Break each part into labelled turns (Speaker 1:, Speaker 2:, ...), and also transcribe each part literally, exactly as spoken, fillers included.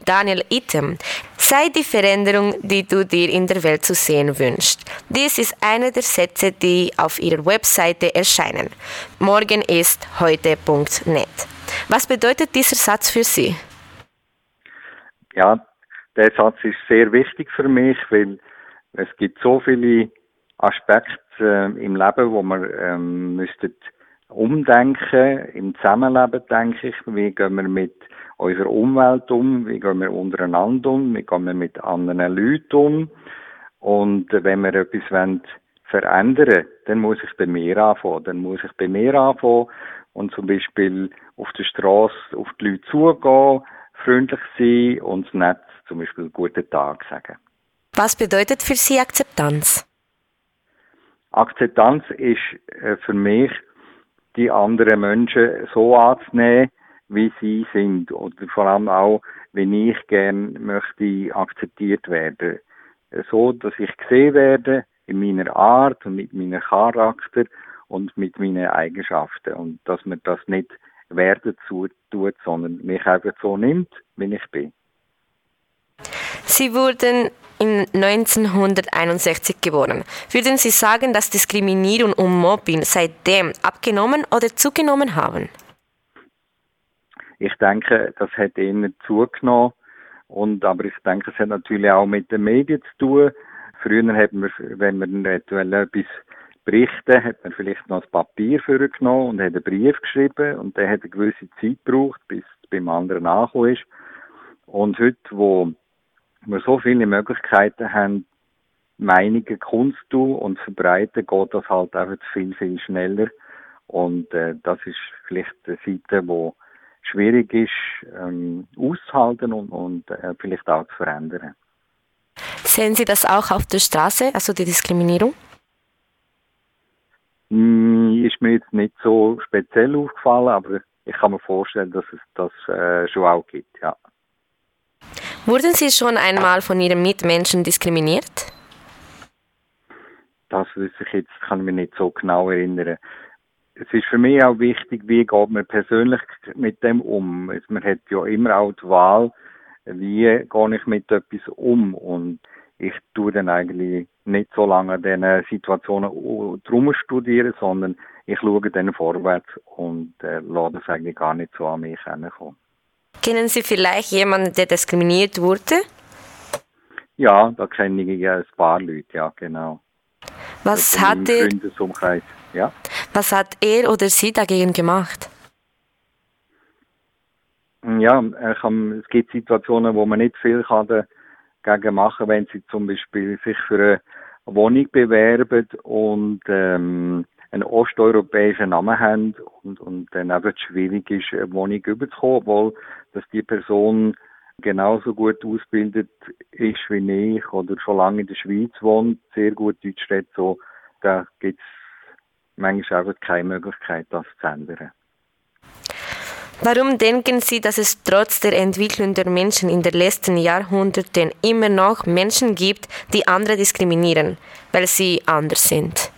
Speaker 1: Daniel Item. Sei die Veränderung, die du dir in der Welt zu sehen wünschst. Dies ist einer der Sätze, die auf ihrer Webseite erscheinen. Morgen ist heute Punkt net. Was bedeutet dieser Satz für Sie?
Speaker 2: Ja, der Satz ist sehr wichtig für mich, weil es gibt so viele Aspekte äh, im Leben, wo man ähm, müsste umdenken, im Zusammenleben, denke ich. Wie gehen wir mit unserer Umwelt um? Wie gehen wir untereinander um? Wie gehen wir mit anderen Leuten um? Und äh, wenn wir etwas wollen verändern, dann muss ich bei mir anfangen. Dann muss ich bei mir anfangen und zum Beispiel auf der Straße auf die Leute zugehen, freundlich sein und nett zum Beispiel guten Tag sagen.
Speaker 1: Was bedeutet für Sie Akzeptanz?
Speaker 2: Akzeptanz ist äh, für mich, die anderen Menschen so anzunehmen, wie sie sind. Oder vor allem auch, wie ich gerne möchte akzeptiert werden. So, dass ich gesehen werde in meiner Art und mit meinem Charakter und mit meinen Eigenschaften. Und dass man das nicht werden tut, sondern mich einfach so nimmt, wie ich bin.
Speaker 1: Sie wurden in neunzehnhunderteinundsechzig geboren. Würden Sie sagen, dass Diskriminierung und Mobbing seitdem abgenommen oder zugenommen haben?
Speaker 2: Ich denke, das hat eher zugenommen. Und, aber ich denke, es hat natürlich auch mit den Medien zu tun. Früher hat man, wenn man etwas berichten, hat man vielleicht noch das Papier vorgenommen und hat einen Brief geschrieben. Und der hat eine gewisse Zeit gebraucht, bis es beim anderen angekommen ist. Und heute, wo wir so viele Möglichkeiten haben, Meinungen kundzutun und zu verbreiten, geht das halt einfach viel, viel schneller. Und äh, das ist vielleicht eine Seite, die schwierig ist, ähm, auszuhalten und, und äh, vielleicht auch zu verändern.
Speaker 1: Sehen Sie das auch auf der Straße, also die Diskriminierung?
Speaker 2: Mm, ist mir jetzt nicht so speziell aufgefallen, aber ich kann mir vorstellen, dass es das äh, schon auch gibt, ja.
Speaker 1: Wurden Sie schon einmal von Ihren Mitmenschen diskriminiert?
Speaker 2: Das wüsste ich jetzt, kann ich mich nicht so genau erinnern. Es ist für mich auch wichtig, wie geht man persönlich mit dem um. Man hat ja immer auch die Wahl, wie gehe ich mit etwas um. Und ich tue dann eigentlich nicht so lange an diesen Situationen drum studieren, sondern ich schaue dann vorwärts und äh, lasse das eigentlich gar nicht so an mich herankommen.
Speaker 1: Kennen Sie vielleicht jemanden, der diskriminiert wurde?
Speaker 2: Ja, da kenne ich ein paar Leute, ja, genau.
Speaker 1: Was
Speaker 2: also
Speaker 1: hat er,
Speaker 2: Freundesumkreis, ja.
Speaker 1: Was hat er oder sie dagegen gemacht?
Speaker 2: Ja, er kann, es gibt Situationen, wo man nicht viel kann dagegen machen, wenn sie zum Beispiel sich für eine Wohnung bewerben und ähm, einen osteuropäischen Namen haben und, und dann eben schwierig ist, eine Wohnung überzukommen, obwohl dass die Person genauso gut ausgebildet ist wie ich oder schon lange in der Schweiz wohnt, sehr gut Deutsch redet, so, da gibt es manchmal einfach keine Möglichkeit, das zu ändern.
Speaker 1: Warum denken Sie, dass es trotz der Entwicklung der Menschen in den letzten Jahrhunderten immer noch Menschen gibt, die andere diskriminieren, weil sie anders sind?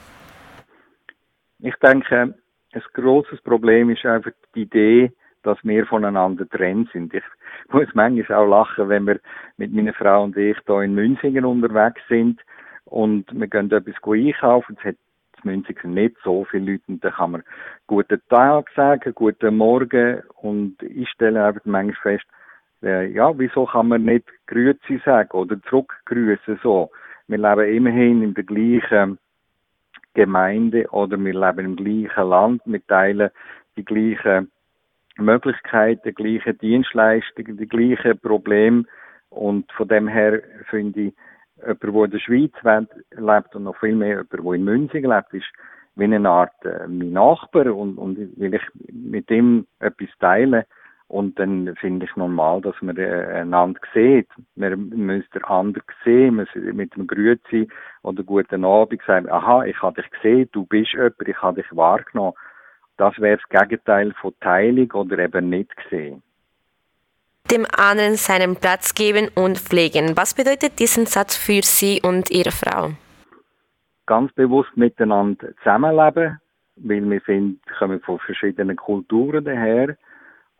Speaker 2: Ich denke, ein grosses Problem ist einfach die Idee, dass wir voneinander getrennt sind. Ich muss manchmal auch lachen, wenn wir mit meiner Frau und ich hier in Münsingen unterwegs sind und wir gehen etwas einkaufen. Es hat in Münsingen nicht so viele Leute und da kann man guten Tag sagen, guten Morgen und ich stelle einfach manchmal fest, äh, ja, wieso kann man nicht Grüezi sagen oder zurückgrüßen so? Wir leben immerhin in der gleichen Gemeinde oder wir leben im gleichen Land, wir teilen die gleichen Möglichkeiten, die gleichen Dienstleistungen, die gleichen Probleme und von dem her finde ich, jemand, der in der Schweiz lebt und noch viel mehr jemand, der in Münsingen lebt, ist wie eine Art äh, mein Nachbar und, und will ich mit ihm etwas teilen und dann finde ich normal, dass man äh, einander sieht. Man müsste den anderen sehen, man mit dem Grüezi oder guten Abend sagen, aha, ich habe dich gesehen, du bist jemand, ich habe dich wahrgenommen. Das wäre das Gegenteil von Teilung oder eben nicht gesehen.
Speaker 1: Dem anderen seinen Platz geben und pflegen. Was bedeutet diesen Satz für Sie und Ihre Frau?
Speaker 2: Ganz bewusst miteinander zusammenleben, weil wir sind, kommen von verschiedenen Kulturen daher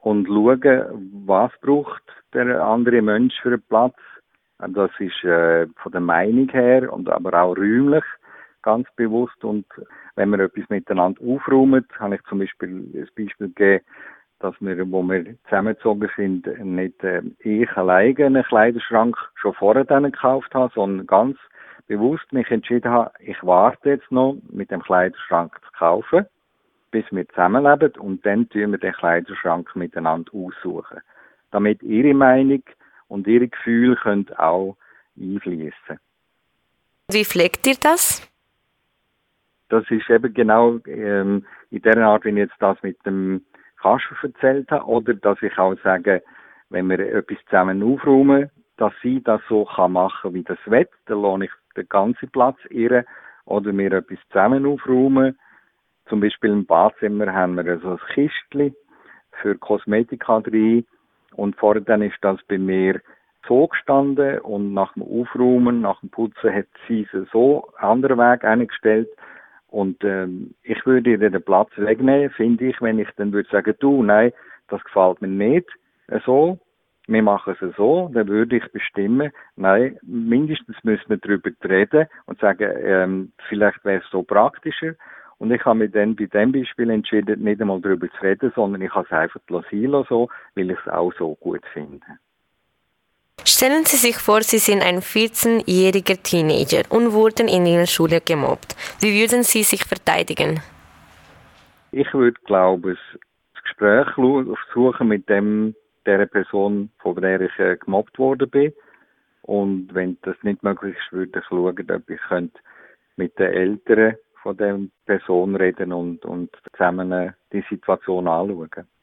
Speaker 2: und schauen, was braucht der andere Mensch für einen Platz. Das ist äh, von der Meinung her und aber auch räumlich ganz bewusst. Und wenn wir etwas miteinander aufräumen, habe ich zum Beispiel ein Beispiel gegeben, dass wir, wo wir zusammengezogen sind, nicht äh, ich alleine einen Kleiderschrank schon vorher dann gekauft habe, sondern ganz bewusst mich entschieden habe, ich warte jetzt noch mit dem Kleiderschrank zu kaufen, bis wir zusammenleben und dann tun wir den Kleiderschrank miteinander aussuchen, damit ihre Meinung und ihre Gefühle können auch einfließen.
Speaker 1: Wie pflegt ihr das?
Speaker 2: Das ist eben genau ähm, in der Art, wie ich jetzt das mit dem Kasten erzählt habe, oder dass ich auch sage, wenn wir etwas zusammen aufräumen, dass sie das so kann machen, wie das will, dann lasse ich den ganzen Platz ihr, oder wir etwas zusammen aufräumen. Zum Beispiel im Badzimmer haben wir so ein Kistchen für Kosmetika drin und vorher dann ist das bei mir so gestanden und nach dem Aufräumen, nach dem Putzen hat sie es so einen anderen Weg eingestellt. Und ähm, ich würde ihr den Platz wegnehmen, finde ich, wenn ich dann würde sagen, du, nein, das gefällt mir nicht so, wir machen es so, dann würde ich bestimmen, nein, mindestens müssen wir darüber reden und sagen, ähm, vielleicht wäre es so praktischer. Und ich habe mich dann bei diesem Beispiel entschieden, nicht einmal darüber zu reden, sondern ich habe es einfach sein lassen, so, weil ich es auch so gut finde.
Speaker 1: Stellen Sie sich vor, Sie sind ein vierzehnjähriger Teenager und wurden in Ihrer Schule gemobbt. Wie würden Sie sich verteidigen?
Speaker 2: Ich würde, glaube ich, das Gespräch suchen mit dem, der Person, von der ich äh, gemobbt worden bin. Und wenn das nicht möglich ist, würde ich schauen, ob ich könnte mit den Eltern von der Person reden und, und zusammen äh, die Situation anschauen.